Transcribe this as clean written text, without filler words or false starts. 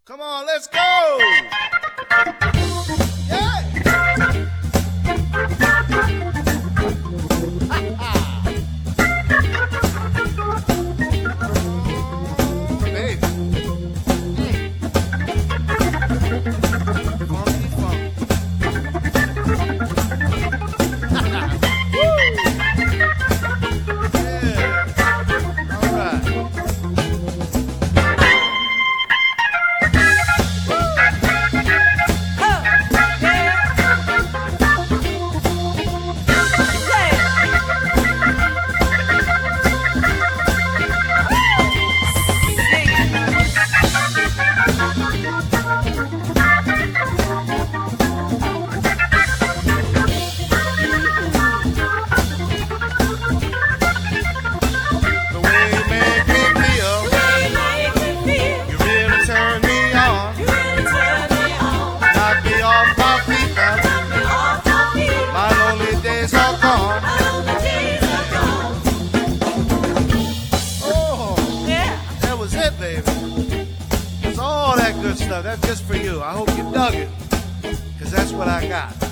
Come on, let's go! Yeah! Baby. Funky funk. Yeah. All right. That's all that good stuff. That's just for you. I hope you dug it, because that's what I got.